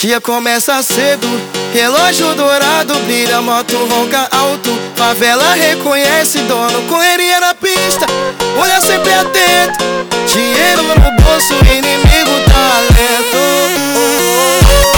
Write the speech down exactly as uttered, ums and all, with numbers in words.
Dia começa cedo, relógio dourado, brilha, moto ronca alto. Favela reconhece dono, correria na pista, olha sempre atento. Dinheiro no bolso, inimigo talento.